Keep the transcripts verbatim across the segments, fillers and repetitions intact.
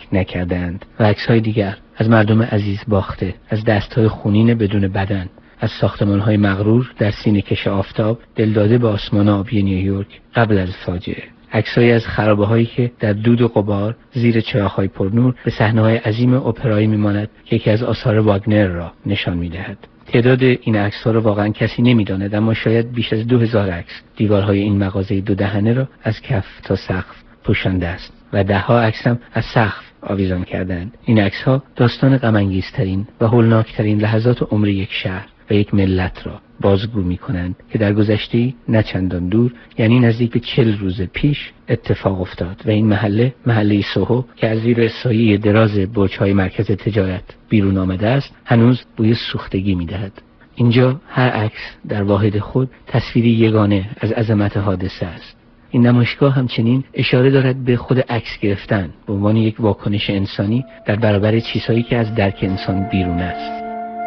نکردند و عکس‌های دیگر از مردم عزیز باخته، از دست‌های خونین بدون بدن، از ساختمان‌های مغرور در سینه کش آفتاب دلداده به آسمان آبی نیویورک قبل از فاجعه. عکسایی از خرابه‌هایی که در دود و غبار زیر چراغ‌های پرنور به صحنه‌های عظیم اپرایی می‌ماند که یکی از آثار واگنر را نشان می‌دهد. تعداد این عکس‌ها را واقعاً کسی نمی‌داند، اما شاید بیش از دو هزار عکس دیوارهای این مغازه دو دهنه را از کف تا سقف پوشانده است و ده‌ها عکس هم از سقف آویزان کردند. این عکس‌ها داستان غم‌انگیزترین و هولناکترین لحظات عمر یک شهر و یک ملت را بازگو می‌کنند که در گذشته نه چندان دور، یعنی نزدیک به چهل روز پیش اتفاق افتاد و این محله، محله سوهو که از زیر سایه دراز برج‌های مرکز تجارت بیرون آمده است، هنوز بوی سوختگی می‌دهد. اینجا هر عکس در واحد خود تصویری یگانه از عظمت حادثه است. این نمایشگاه همچنین اشاره دارد به خود عکس گرفتن به عنوان یک واکنش انسانی در برابر چیزهایی که از درک انسان بیرون است.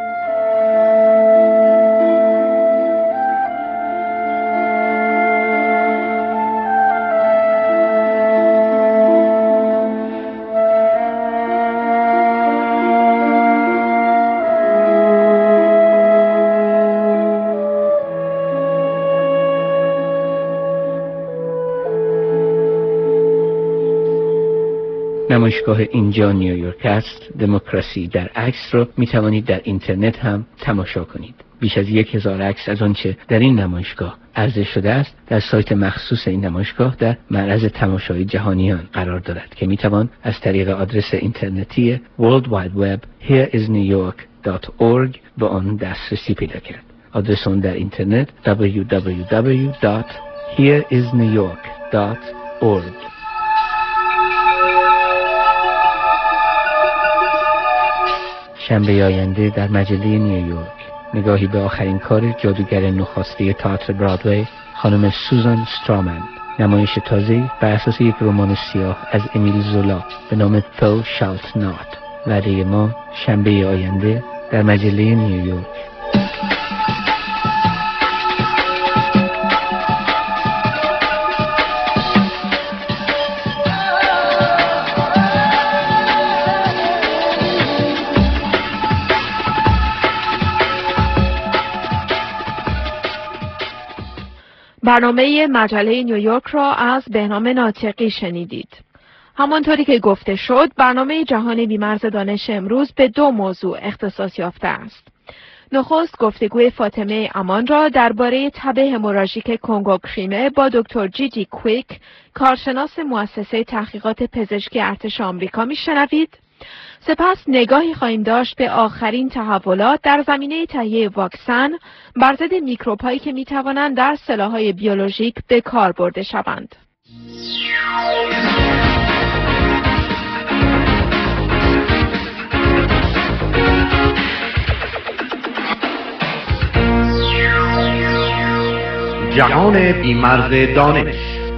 نمایشگاه اینجا نیویورک است، دموکراسی در عکس را می توانید در اینترنت هم تماشا کنید. بیش از یک هزار عکس از آنچه در این نمایشگاه عرضه شده است در سایت مخصوص این نمایشگاه در معرض تماشای جهانیان قرار دارد که می توان از طریق آدرس اینترنتی world wide web here is new york dot org به آن دسترسی پیدا کرد. آدرس آن در اینترنت دبلیو دبلیو دبلیو دات here is new york dot org. شنبه آینده در مجله نیویورک نگاهی به آخرین کار جادوگر نخاسته تئاتر برادوی خانم سوزان استرامن. نمایش تازه‌ای بر اساس یک رمان سیاه از امیل زولا به نام Thou Shalt Not. وعده ما شنبه آینده در مجله نیویورک. برنامه مجله نیویورک را از بهنام ناطقی شنیدید. همانطوری که گفته شد، برنامه جهان بی‌مرز دانش امروز به دو موضوع اختصاص یافته است. نخست گفتگوی فاطمه امان را درباره تب هموراژیک کنگو کریمه با دکتر جی جی کویک، کارشناس مؤسسه تحقیقات پزشکی ارتش آمریکا میشنوید. سپس نگاهی خواهیم داشت به آخرین تحولات در زمینه تهیه واکسن بر ضد میکروب‌هایی که می‌توانند در سلاح‌های بیولوژیک به کار برده شوند. جهان بی‌مرز دانش.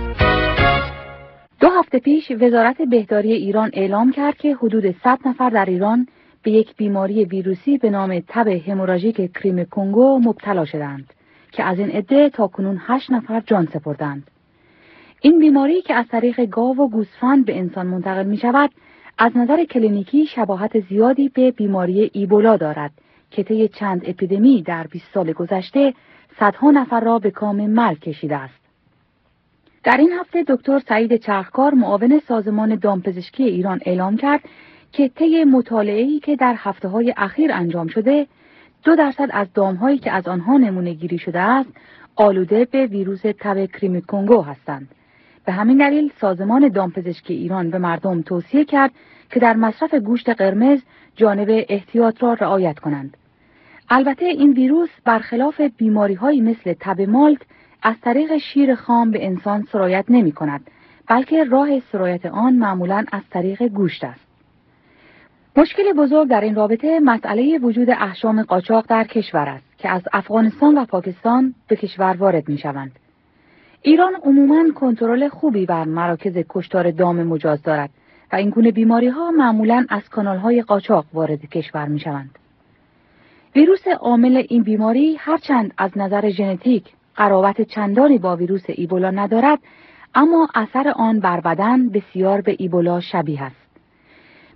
دو هفته پیش وزارت بهداری ایران اعلام کرد که حدود صد نفر در ایران به یک بیماری ویروسی به نام تب هموراژیک کریم کنگو مبتلا شدند که از این عده تاکنون هشت نفر جان سپردند. این بیماری که از طریق گاو و گوسفند به انسان منتقل می شود، از نظر کلینیکی شباهت زیادی به بیماری ایبولا دارد که طی چند اپیدمی در بیست سال گذشته صدها نفر را به کام مرگ کشیده است. در این هفته دکتر سعید چرخکار معاون سازمان دامپزشکی ایران اعلام کرد که طی مطالعه‌ای که در هفته‌های اخیر انجام شده، دو درصد از دام‌هایی که از آنها نمونه گیری شده است، آلوده به ویروس تب کریم کنگو هستند. به همین دلیل سازمان دامپزشکی ایران به مردم توصیه کرد که در مصرف گوشت قرمز جانب احتیاط را رعایت کنند. البته این ویروس برخلاف بیماری‌هایی مثل تب مالت از طریق شیر خام به انسان سرایت نمی کند، بلکه راه سرایت آن معمولاً از طریق گوشت است. مشکل بزرگ در این رابطه مسئله وجود احشام قاچاق در کشور است که از افغانستان و پاکستان به کشور وارد می شوند. ایران عموماً کنترل خوبی بر مراکز کشتار دام مجاز دارد و این گونه بیماری‌ها معمولاً از کانال‌های قاچاق وارد کشور می شوند. ویروس عامل این بیماری هرچند از نظر ژنتیک قرابت چندانی با ویروس ایبولا ندارد، اما اثر آن بر بدن بسیار به ایبولا شبیه است.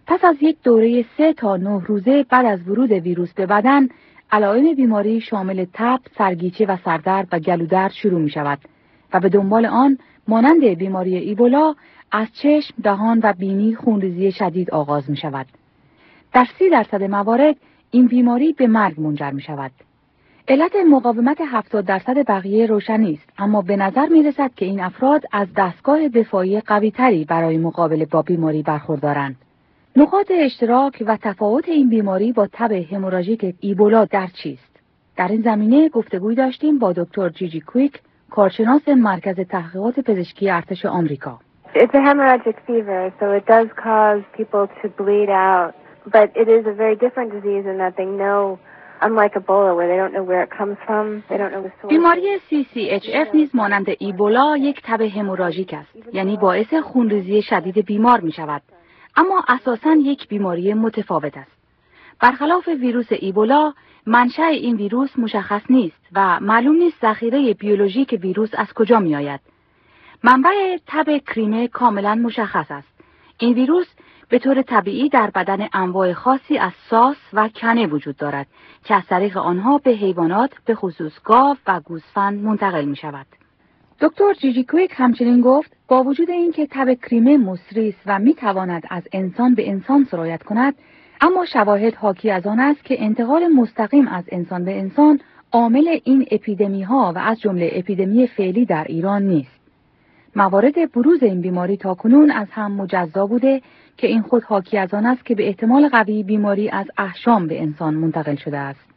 پس از یک دوره سه تا نه روزه بعد از ورود ویروس به بدن، علائم بیماری شامل تب، سرگیچه و سردرد و گلودرد شروع می شود و به دنبال آن مانند بیماری ایبولا از چشم، دهان و بینی خونریزی شدید آغاز می شود. در سی درصد موارد این بیماری به مرگ منجر می شود. علت مقاومت هفتاد درصد بقیه روشن است، اما به نظر می رسد که این افراد از دستگاه دفاعی قوی تری برای مقابله با بیماری برخوردارند. نقاط اشتراک و تفاوت این بیماری با تب هموراژیک ایبولا در چیست؟ در این زمینه گفتگوی داشتیم با دکتر جیجی کویک، کارشناس مرکز تحقیقات پزشکی ارتش آمریکا. It's a hemorrhagic fever, so it does cause people to bleed out, but it is a very different disease in that they know, unlike Ebola where they don't know where it comes from, they don't know the source. بیماری سی سی اچ اف نیز مانند ایبولا یک تب هموراژیک است، یعنی باعث خونریزی شدید بیمار می شود، اما اساساً یک بیماری متفاوت است. برخلاف ویروس ایبولا، منشأ این ویروس مشخص نیست و معلوم نیست ذخیره بیولوژیک ویروس از کجا می آید. منبع تب کریمه کاملا مشخص است. این ویروس به طور طبیعی در بدن انواع خاصی از ساس و کنه وجود دارد که از طریق آنها به حیوانات به خصوص گاو و گوسفند منتقل می شود. دکتر جیجی کویک همچنین گفت با وجود اینکه تب کریمه مصری است و می تواند از انسان به انسان سرایت کند، اما شواهد حاکی از آن است که انتقال مستقیم از انسان به انسان عامل این اپیدمی ها و از جمله اپیدمی فعلی در ایران نیست. موارد بروز این بیماری تاکنون از هم مجزا بوده که این خود حاکی از آن است که به احتمال قوی بیماری از احشام به انسان منتقل شده است.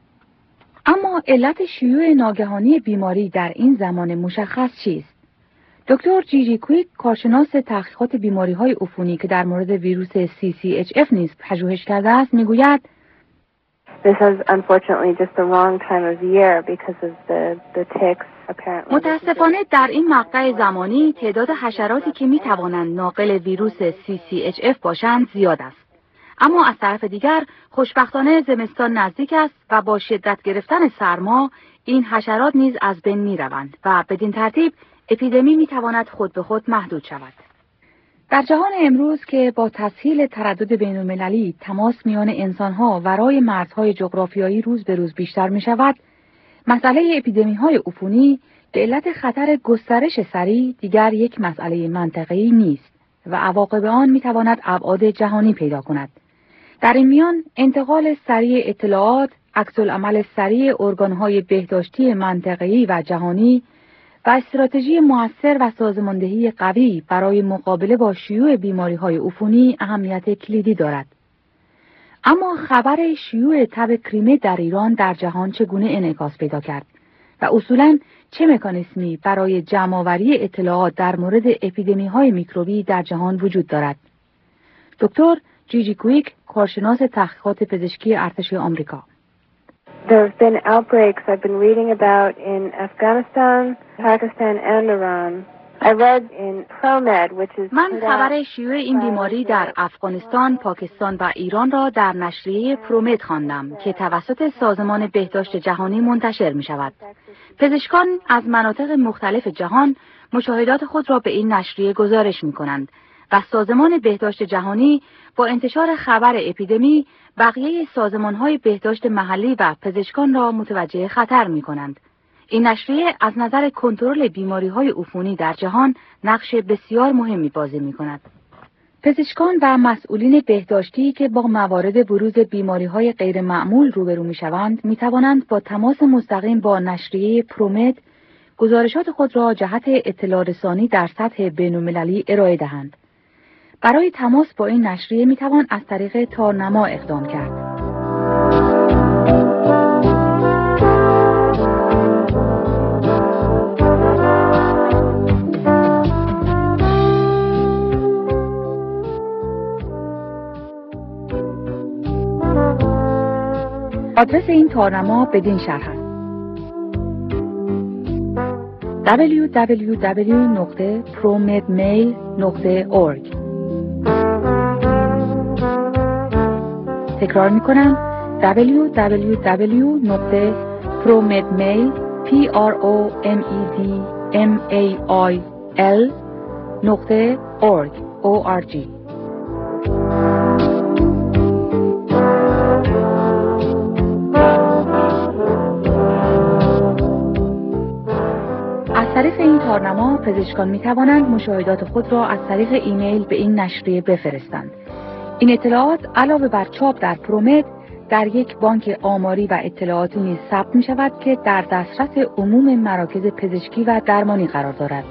اما علت شیوع ناگهانی بیماری در این زمان مشخص چیست؟ دکتر جیجی کویک، کارشناس تحقیقات بیماری‌های عفونی که در مورد ویروس سی سی اچ اف نیز پژوهش کرده است، میگوید This is unfortunately just the wrong time of year because of the the ticks apparently. متاسفانه در این مقطع زمانی تعداد حشراتی که می‌توانند ناقل ویروس سی سی اچ اف باشند زیاد است. اما از طرف دیگر خوشبختانه زمستان نزدیک است و با شدت گرفتن سرما این حشرات نیز از بین می‌روند و بدین ترتیب اپیدمی می‌تواند خود به خود محدود شود. در جهان امروز که با تسهیل تردد بین‌المللی تماس میان انسان‌ها ورای مرزهای جغرافیایی روز به روز بیشتر می‌شود، مسئله اپیدمی‌های عفونی به علت خطر گسترش سریع دیگر یک مسئله منطقه‌ای نیست و عواقب آن می‌تواند ابعاد جهانی پیدا کند. در این میان انتقال سریع اطلاعات، عکس‌العمل سریع ارگان‌های بهداشتی منطقه‌ای و جهانی و استراتژی مؤثر و سازماندهی قوی برای مقابله با شیوع بیماری‌های عفونی اهمیت کلیدی دارد. اما خبر شیوع تب کریمه در ایران در جهان چگونه انعکاس پیدا کرد و اصولاً چه مکانیزمی برای جمع‌آوری اطلاعات در مورد اپیدمی‌های میکروبی در جهان وجود دارد؟ دکتر جیجی کویک، کارشناس تحقیقات پزشکی ارتش آمریکا. There have been outbreaks I've been reading about in Afghanistan, Pakistan and Iran. I read in ProMed, which is من خبر شیوع این بیماری در افغانستان، پاکستان و ایران را در نشریه پرومد خواندم که توسط سازمان بهداشت جهانی منتشر می شود. پزشکان از مناطق مختلف جهان مشاهدات خود را به این نشریه گزارش می کنند و سازمان بهداشت جهانی با انتشار خبر اپیدمی بقیه سازمان‌های بهداشت محلی و پزشکان را متوجه خطر می‌کنند. این نشریه از نظر کنترل بیماری‌های عفونی در جهان نقش بسیار مهمی بازی می‌کند. پزشکان و مسئولین بهداشتی که با موارد بروز بیماری‌های غیرمعمول روبرو می‌شوند، می‌توانند با تماس مستقیم با نشریه پرومد گزارشات خود را جهت اطلاع رسانی در سطح بین‌المللی ارائه دهند. برای تماس با این نشریه میتوان از طریق تارنما اقدام کرد. آدرس این تارنما بدین شرح است: دبلیو دبلیو دبلیو دات promedmail دات org. تکرار میکنم: دبلیو دبلیو دبلیو دات promedmail دات org. پزشکان می توانند مشاهدات خود را از طریق ایمیل به این نشریه بفرستند. این اطلاعات علاوه بر چاپ در پرومد در یک بانک آماری و اطلاعاتی نیز ثبت می شود که در دسترس عموم مراکز پزشکی و درمانی قرار دارد.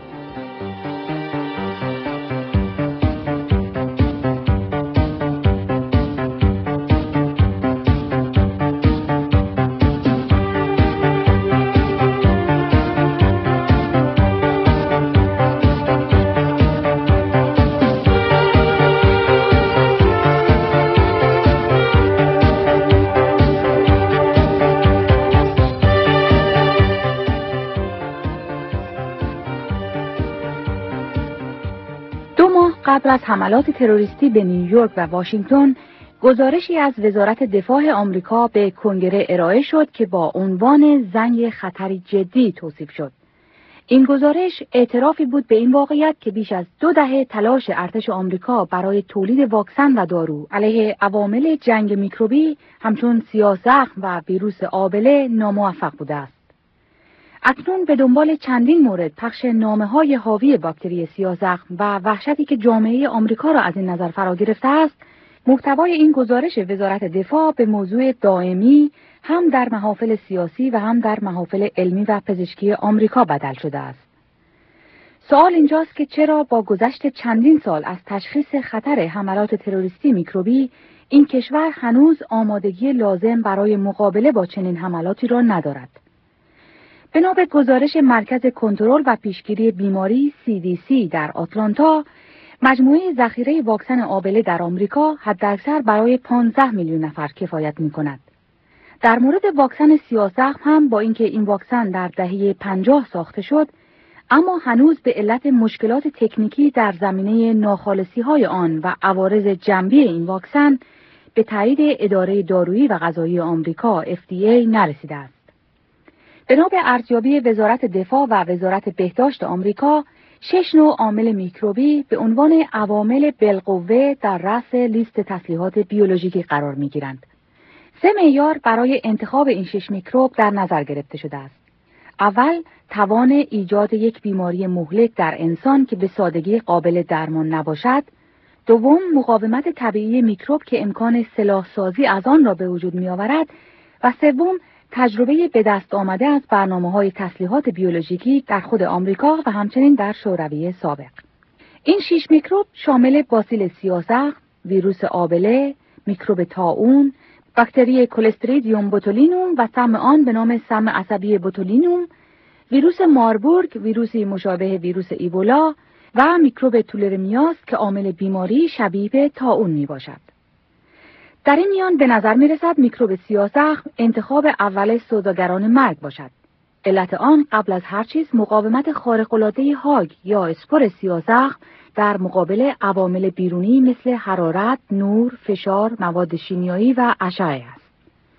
قبل از حملات تروریستی به نیویورک و واشنگتن، گزارشی از وزارت دفاع آمریکا به کنگره ارائه شد که با عنوان زنگ خطری جدی توصیف شد. این گزارش اعترافی بود به این واقعیت که بیش از دو دهه تلاش ارتش آمریکا برای تولید واکسن و دارو علیه عوامل جنگ میکروبی همچون سیاه‌زخم و ویروس آبله ناموفق بوده است. اکنون به دنبال چندین مورد پخش نامه‌های حاوی باکتری سیاه‌زخم و وحشتی که جامعه آمریکا را از این نظر فرا گرفته است، محتوای این گزارش وزارت دفاع به موضوع دائمی هم در محافل سیاسی و هم در محافل علمی و پزشکی آمریکا بدل شده است. سوال اینجاست که چرا با گذشت چندین سال از تشخیص خطر حملات تروریستی میکروبی، این کشور هنوز آمادگی لازم برای مقابله با چنین حملاتی را ندارد. بنا به گزارش مرکز کنترل و پیشگیری بیماری سی دی سی در آتلانتا، مجموعه ذخیره واکسن آبله در آمریکا حداکثر برای پانزده میلیون نفر کفایت می‌کند. در مورد واکسن سیاه‌زخم هم با اینکه این واکسن در دهه پنجاه ساخته شد، اما هنوز به علت مشکلات تکنیکی در زمینه ناخالصی‌های آن و عوارض جانبی این واکسن به تایید اداره دارویی و غذایی آمریکا اف دی ای نرسیده است. بنا به ارزیابی وزارت دفاع و وزارت بهداشت آمریکا، شش نوع عامل میکروبی به عنوان عوامل بالقوه در رأس لیست تسلیحات بیولوژیکی قرار می‌گیرند. سه معیار برای انتخاب این شش میکروب در نظر گرفته شده است. اول، توان ایجاد یک بیماری مهلک در انسان که به سادگی قابل درمان نباشد. دوم، مقاومت طبیعی میکروب که امکان سلاح‌سازی از آن را به وجود می‌آورد. و سوم، تجربه به دست آمده از برنامه‌های تسلیحات بیولوژیکی در خود آمریکا و همچنین در شوروی سابق. این شش میکروب شامل باسیل سیاه‌زخم، ویروس آبله، میکروب طاعون، باکتری کلستریدیوم بوتولینوم و سم آن به نام سم عصبی بوتولینوم، ویروس ماربورگ، ویروسی مشابه ویروس ایبولا و میکروب تولرمیاس که عامل بیماری شبیه به طاعون میباشد. در این میان به نظر می رسد میکروب سیاه‌زخم انتخاب اول سوداگران مرگ باشد. علت آن قبل از هر چیز مقاومت خارق‌العاده هاگ یا اسپور سیاه‌زخم در مقابل عوامل بیرونی مثل حرارت، نور، فشار، مواد شیمیایی و اشعه است.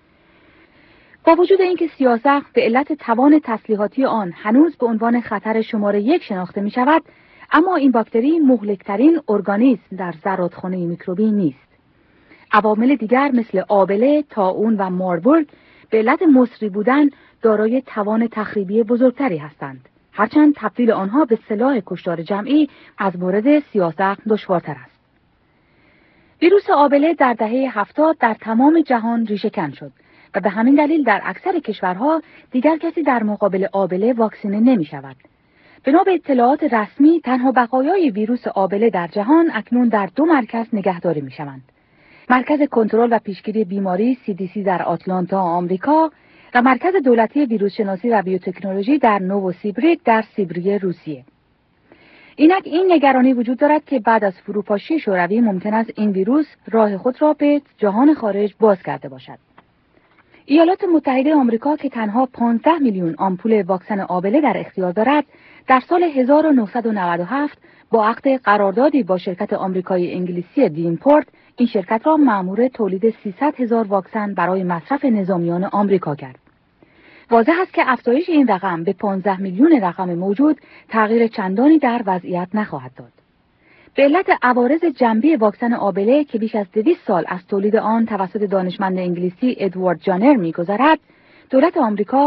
با وجود اینکه سیاه‌زخم به علت توان تسلیحاتی آن هنوز به عنوان خطر شماره یک شناخته می شود، اما این باکتری مهلکترین ارگانیسم در زرادخانه میکروبی نیست. عوامل دیگر مثل آبله، طاعون و ماربورگ به علت مصری بودن دارای توان تخریبی بزرگتری هستند، هرچند تبدیل آنها به سلاح کشتار جمعی از مورد سیاه‌زخم دشوارتر است. ویروس آبله در دهه هفتاد در تمام جهان ریشه‌کن شد و به همین دلیل در اکثر کشورها دیگر کسی در مقابل آبله واکسینه نمی شود. بنا به اطلاعات رسمی تنها بقایای ویروس آبله در جهان اکنون در دو مرکز نگهداری می شوند. مرکز کنترل و پیشگیری بیماری سی دی سی در آتلانتا آمریکا و مرکز دولتی ویروس شناسی و بیوتکنولوژی در نووسیبریک در سیبری روسیه. اینک این نگرانی وجود دارد که بعد از فروپاشی شوروی ممکن است این ویروس راه خود را به جهان خارج باز کرده باشد. ایالات متحده آمریکا که تنها پانزده میلیون آمپول واکسن آبله در اختیار دارد، در سال هزار و نهصد و نود و هفت با عقد قراردادی با شرکت آمریکایی انگلیسی دیمپورت این شرکت را مأمور تولید سیصد هزار واکسن برای مصرف نظامیان آمریکا کرد. واضح است که افزایش این رقم به پانزده میلیون رقم موجود تغییر چندانی در وضعیت نخواهد داد. به علت عوارض جانبی واکسن آبله که بیش از دویست سال از تولید آن توسط دانشمند انگلیسی ادوارد جانر می‌گذرد، دولت آمریکا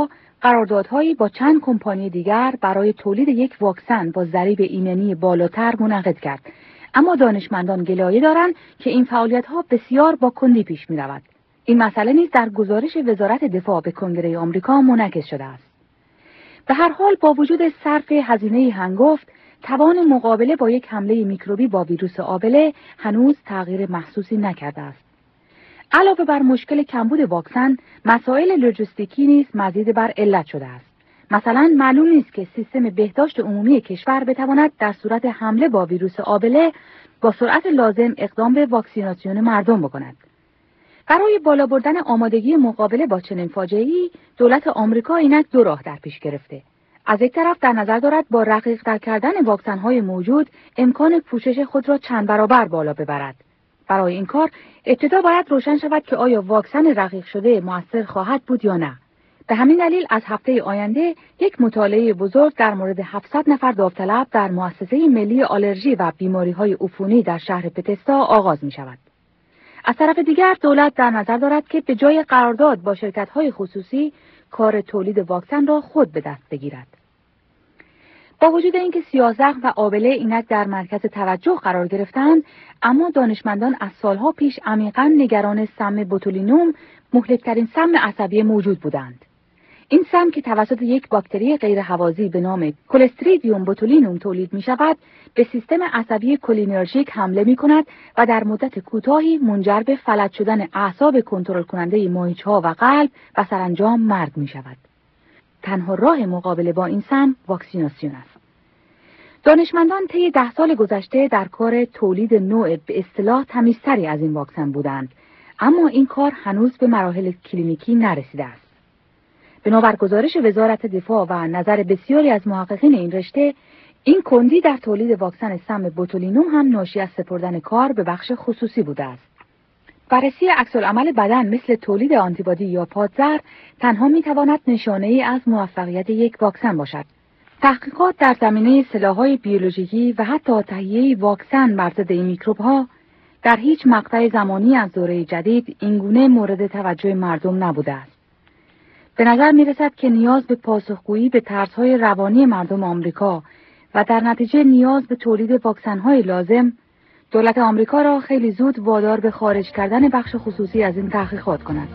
قراردادهایی با چند کمپانی دیگر برای تولید یک واکسن با ضریب ایمنی بالاتر منعقد کرد. اما دانشمندان گلایه دارند که این فعالیت‌ها بسیار با کندی پیش می‌رود. این مسئله نیز در گزارش وزارت دفاع به کنگره آمریکا منعکس شده است. به هر حال با وجود صرف هزینه هنگفت، توان مقابله با یک حمله میکروبی با ویروس آبله هنوز تغییر محسوسی نکرده است. علاوه بر مشکل کمبود واکسن، مسائل لوجستیکی نیز مزید بر علت شده است. مثلا معلوم نیست که سیستم بهداشت عمومی کشور بتواند در صورت حمله با ویروس آبله با سرعت لازم اقدام به واکسیناسیون مردم بکند. برای بالا بردن آمادگی مقابله با چنین فاجعه‌ای، دولت آمریکا اینک دو راه در پیش گرفته. از یک طرف در نظر دارد با رقیق‌تر کردن واکسن‌های موجود امکان پوشش خود را چند برابر بالا ببرد. برای این کار ابتدا باید روشن شود که آیا واکسن رقیق شده مؤثر خواهد بود یا نه. به همین دلیل از هفته آینده یک مطالعه بزرگ در مورد هفتصد نفر داوطلب در مؤسسه ملی آلرژی و بیماری‌های عفونی در شهر پتستا آغاز می‌شود. از طرف دیگر دولت در نظر دارد که به جای قرارداد با شرکت‌های خصوصی کار تولید واکسن را خود به دست بگیرد. با وجود اینکه سیاه‌زخم و آبله اینک در مرکز توجه قرار گرفتند، اما دانشمندان از سالها پیش عمیقاً نگران سم بوتولینوم، مهلک‌ترین سم عصبی موجود بودند. این سم که توسط یک باکتری غیرهوازی به نام کلستریدیوم بوتولینوم تولید می شود، به سیستم عصبی کولینرژیک حمله می کند و در مدت کوتاهی منجر به فلج شدن اعصاب کنترل کننده ماهیچه‌ها و قلب و سرانجام مرگ می شود. تنها راه مقابله با این سم واکسیناسیون است. دانشمندان طی ده سال گذشته در کار تولید نوع به اصطلاح تمیزتری از این واکسن بودند، اما این کار هنوز به مراحل کلینیکی نرسیده است. بنابر گزارش وزارت دفاع و نظر بسیاری از محققین این رشته، این کندی در تولید واکسن سم بوتولینوم هم ناشی از سپردن کار به بخش خصوصی بوده است. بررسی عکس‌العمل بدن مثل تولید آنتیبادی یا پادزر تنها میتواند نشانه‌ای از موفقیت یک واکسن باشد. تحقیقات در زمینه سلاح‌های بیولوژیکی و حتی تهیه واکسن بر ضد این میکروب‌ها در هیچ مقطع زمانی از دوره جدید اینگونه مورد توجه مردم نبوده است. به نظر می رسد که نیاز به پاسخگویی به ترس‌های روانی مردم آمریکا و در نتیجه نیاز به تولید واکسن‌های لازم، دولت آمریکا را خیلی زود وادار به خارج کردن بخش خصوصی از این تحقیقات کند.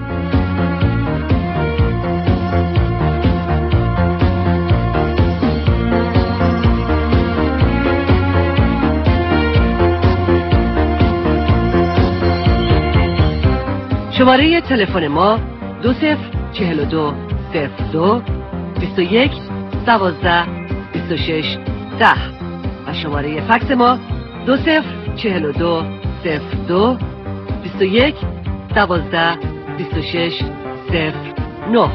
شماره تلفن ما دو صفر چهل و دو صفر دو بیست و یک دوازده بیست و شش ده و شماره فکس ما دو صفر چهل و دو صفر دو بیست و یک دوازده بیست و شش صفر نه.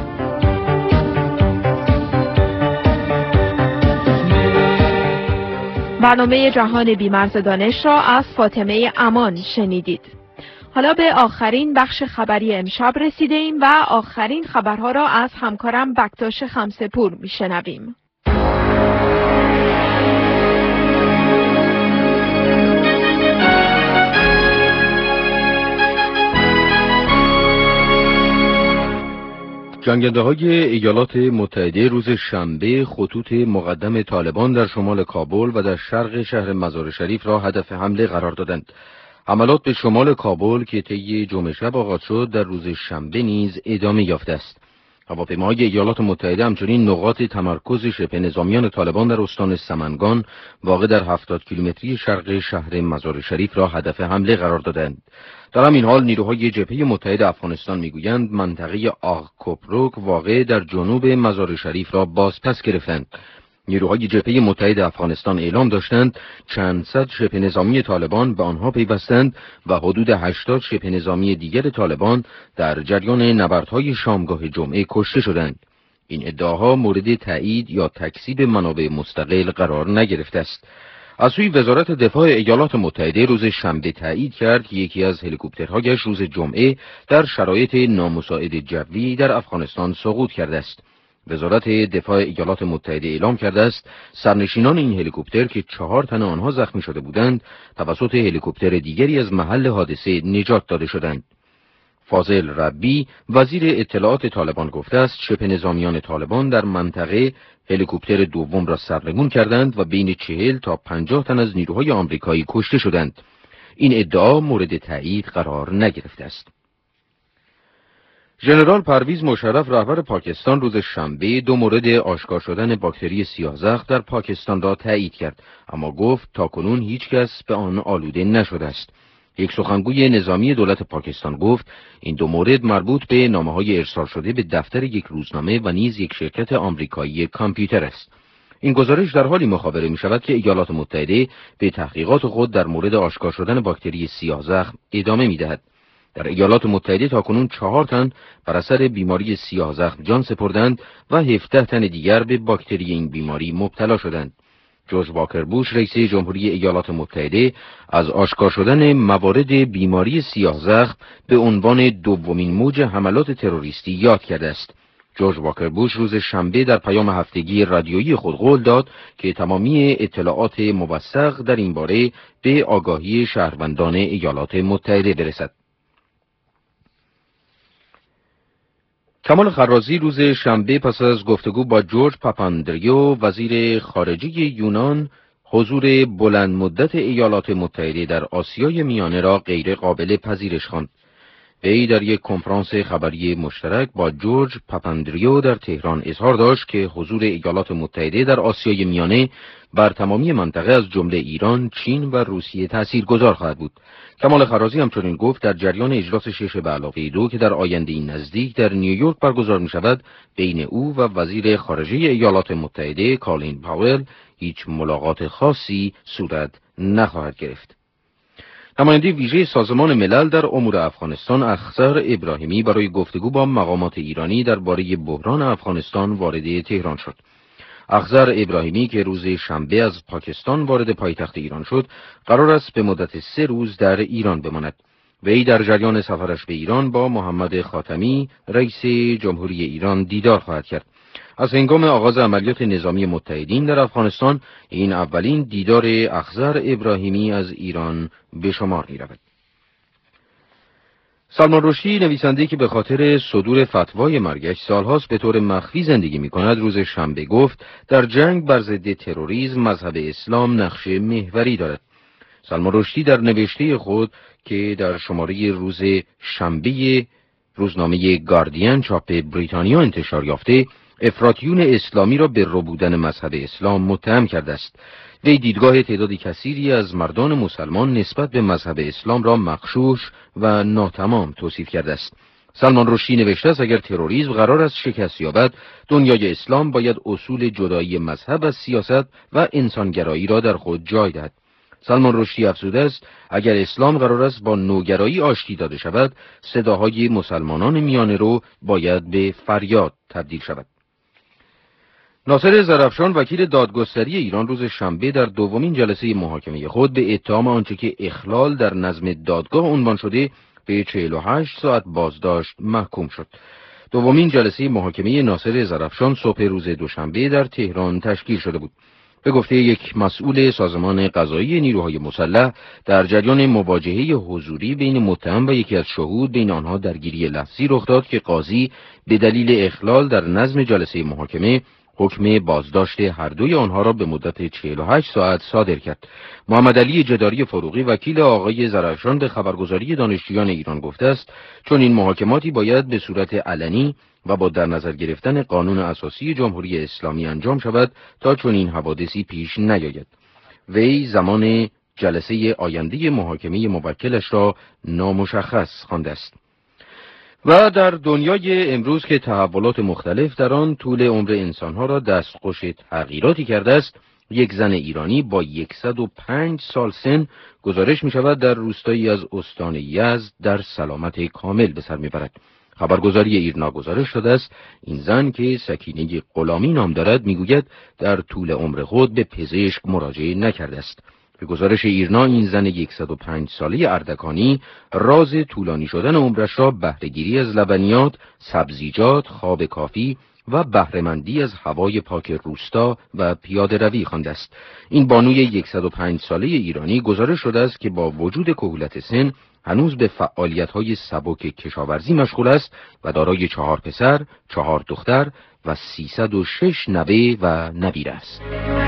برنامه جهان بی‌مرز دانش را از فاطمه امان شنیدید. حالا به آخرین بخش خبری امشب رسیده ایم و آخرین خبرها را از همکارم بکتاش خمسه‌پور میشنویم. جنگنده‌های ایالات متحده روز شنبه خطوط مقدم طالبان در شمال کابل و در شرق شهر مزار شریف را هدف حمله قرار دادند. حملات به شمال کابل که طی جمعه شب آغاز شد در روز شنبه نیز ادامه یافته است. هواپیماهای ایالات متحده همچنین نقاط تمرکز شبه نظامیان طالبان در استان سمنگان واقع در هفتاد کیلومتری شرق شهر مزار شریف را هدف حمله قرار دادند. در همین حال نیروهای جبهه متحد افغانستان میگویند منطقه آغ کوپروک واقع در جنوب مزار شریف را بازپس گرفتند. نیروهای جبهه متحد افغانستان اعلام داشتند چند صد شبه نظامی طالبان به آنها پیوستند و حدود هشتاد شبه نظامی دیگر طالبان در جریان نبردهای شامگاه جمعه کشته شدند. این ادعاها مورد تایید یا تکذیب منابع مستقل قرار نگرفته است. از سوی وزارت دفاع ایالات متحده روز شنبه تایید کرد که یکی از هلیکوپترهایش روز جمعه در شرایط نامساعد جوی در افغانستان سقوط کرده است. وزارت دفاع ایالات متحده اعلام کرده است سرنشینان این هلیکوپتر که چهار تن آنها زخمی شده بودند توسط هلیکوپتر دیگری از محل حادثه نجات داده شدند. فاضل ربی وزیر اطلاعات طالبان گفته است شبه نظامیان طالبان در منطقه هلیکوپتر دوم را سرنگون کردند و بین چهل تا پنجاه تن از نیروهای آمریکایی کشته شدند. این ادعا مورد تایید قرار نگرفته است. ژنرال پرویز مشرف رهبر پاکستان روز شنبه دو مورد آشکار شدن باکتری سیاه‌زخم در پاکستان را تایید کرد، اما گفت تاکنون هیچ کس به آن آلوده نشده است. یک سخنگوی نظامی دولت پاکستان گفت این دو مورد مربوط به نامه‌های ارسال شده به دفتر یک روزنامه و نیز یک شرکت آمریکایی کامپیوتر است. این گزارش در حالی مخابره می شود که ایالات متحده به تحقیقات خود در مورد آشکار شدن باکتری سیاه‌زخم ادامه می دهد. در ایالات متحده تاکنون چهار تن بر اثر بیماری سیاه‌زخم جان سپردند و هفده تن دیگر به باکتری این بیماری مبتلا شدند. جورج واکر بوش رئیس جمهوری ایالات متحده از آشکار شدن موارد بیماری سیاه‌زخم به عنوان دومین موج حملات تروریستی یاد کرده است. جورج واکر بوش روز شنبه در پیام هفتگی رادیویی خود قول داد که تمامی اطلاعات موثق در این باره به آگاهی شهروندان ایالات متحده برسد. کمال خرازی روز شنبه پس از گفتگو با جورج پاپاندریو وزیر خارجه یونان حضور بلند مدت ایالات متحده در آسیای میانه را غیر قابل پذیرش خواند. وی در یک کنفرانس خبری مشترک با جورج پاپاندریو در تهران اظهار داشت که حضور ایالات متحده در آسیای میانه بر تمامی منطقه از جمله ایران، چین و روسیه تاثیرگذار خواهد بود. کمال خرازی همچنین گفت در جریان اجلاس شش به علاوه دو که در آینده نزدیک در نیویورک برگزار می شود بین او و وزیر خارجه ایالات متحده کالین پاول هیچ ملاقات خاصی صورت نخواهد گرفت. نماینده ویژه سازمان ملل در امور افغانستان اخضر ابراهیمی برای گفتگو با مقامات ایرانی درباره بحران افغانستان وارد تهران شد. اخضر ابراهیمی که روز شنبه از پاکستان وارد پایتخت ایران شد، قرار است به مدت سه روز در ایران بماند. وی در جریان سفرش به ایران با محمد خاتمی رئیس جمهوری ایران دیدار خواهد کرد. از هنگام آغاز عملیات نظامی متحدین در افغانستان این اولین دیدار اخضر ابراهیمی از ایران به شمار می رود. سلمان رشدی نویسنده که به خاطر صدور فتوای مرگش سالهاست به طور مخفی زندگی می کند روز شنبه گفت در جنگ بر ضد تروریسم مذهب اسلام نقش محوری دارد. سلمان رشدی در نوشته خود که در شماره روز شنبه روزنامه گاردین چاپ بریتانیا انتشار یافته افراطیون اسلامی را به ربودن مذهب اسلام متهم کرده است. وی دیدگاه تعدادی کثیری از مردان مسلمان نسبت به مذهب اسلام را مغشوش و ناتمام توصیف کرده است. سلمان رشدی نوشته است اگر تروریسم قرار است شکست یابد، دنیای اسلام باید اصول جدایی مذهب از سیاست و انسانگرایی را در خود جای دهد. سلمان رشدی افزوده است اگر اسلام قرار است با نوگرایی آشتی داده شود، صداهای مسلمانان میانه رو باید به فریاد تبدیل شود. ناصر زرافشان وکیل دادگستری ایران روز شنبه در دومین جلسه محاکمه خود به اتهام آنچه که اخلال در نظم دادگاه عنوان شده به چهل و هشت ساعت بازداشت محکوم شد. دومین جلسه محاکمه ناصر زرافشان صبح روز دوشنبه در تهران تشکیل شده بود. به گفته یک مسئول سازمان قضایی نیروهای مسلح در جریان مواجهه حضوری بین متهم و یکی از شهود بین آنها درگیری لفظی رخ داد که قاضی به دلیل اخلال در نظم جلسه محاکمه حکم بازداشت هر دوی آنها را به مدت چهل و هشت ساعت صادر کرد. محمد علی جداری فروغی وکیل آقای زرافشان به خبرگزاری دانشجویان ایران گفته است چون این محاکماتی باید به صورت علنی و با در نظر گرفتن قانون اساسی جمهوری اسلامی انجام شود تا چون این حوادثی پیش نیاید. وی زمان جلسه آینده محاکمه موکلش را نامشخص خوانده است. و در دنیای امروز که تحولات مختلف در آن طول عمر انسانها را دستخوش تغییراتی کرده است، یک زن ایرانی با صد و پنج سال سن گزارش می شود در روستایی از استان یزد در سلامت کامل به سر می برد. خبرگزاری ایرنا گزارش داده است این زن که سکینه غلامی نام دارد میگوید در طول عمر خود به پزشک مراجعه نکرده است. به گزارش ایرنا این زن صد و پنج ساله اردکانی راز طولانی شدن عمرش را بهره‌گیری از لبنیات، سبزیجات، خواب کافی و بهره‌مندی از هوای پاک روستا و پیاده روی خوانده است. این بانوی صد و پنج ساله ایرانی گزارش شده است که با وجود کهولت سن هنوز به فعالیت‌های سبک کشاورزی مشغول است و دارای چهار پسر، چهار دختر و سیصد و شش نوه و نویر است.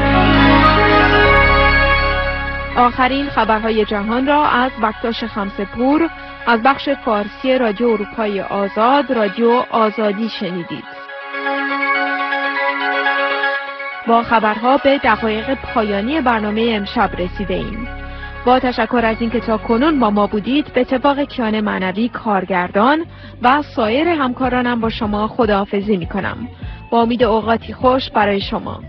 آخرین خبرهای جهان را از بکتاش خمسه‌پور از بخش فارسی رادیو اروپای آزاد، رادیو آزادی شنیدید. با خبرها به دقایق پایانی برنامه امشب رسیده ایم. با تشکر از اینکه تا کنون با ما بودید، به اتفاق کیان معنوی کارگردان و سایر همکارانم با شما خداحافظی می کنم. با امید اوقاتی خوش برای شما.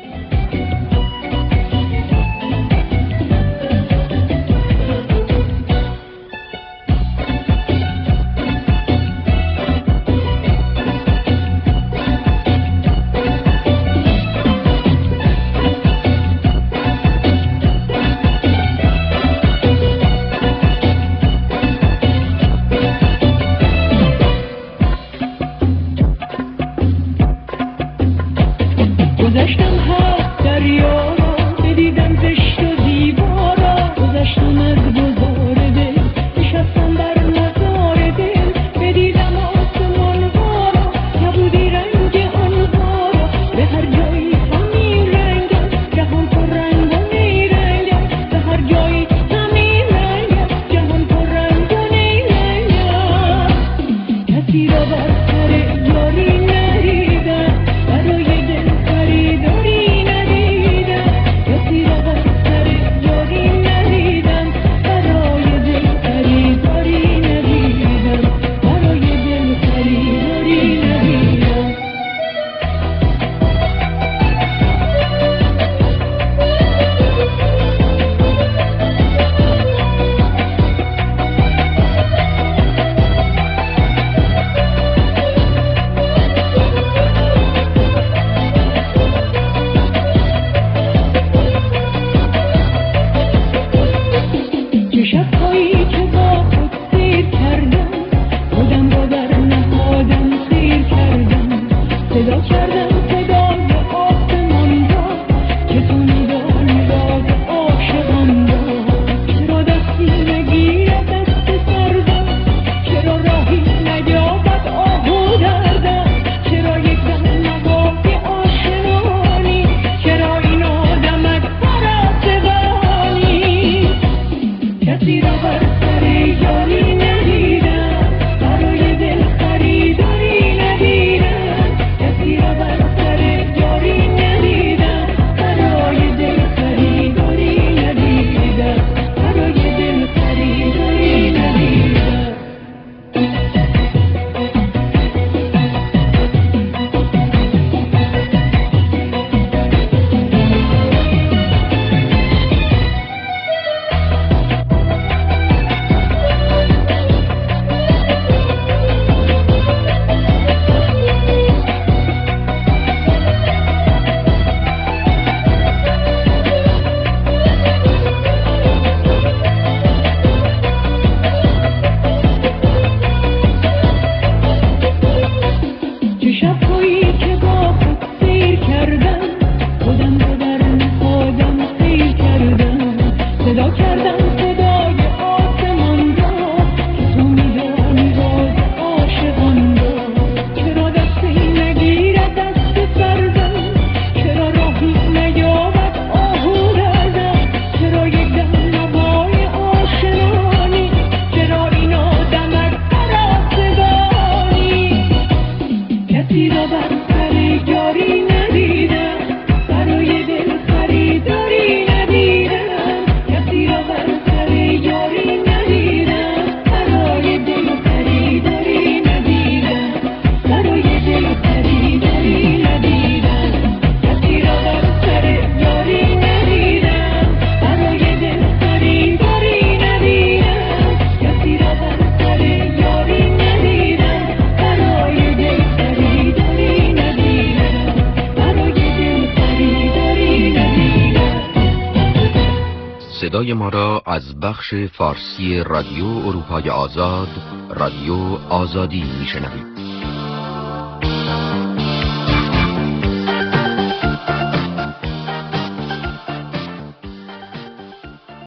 صدای ما را از بخش فارسی رادیو اروپای آزاد، رادیو آزادی میشنوید.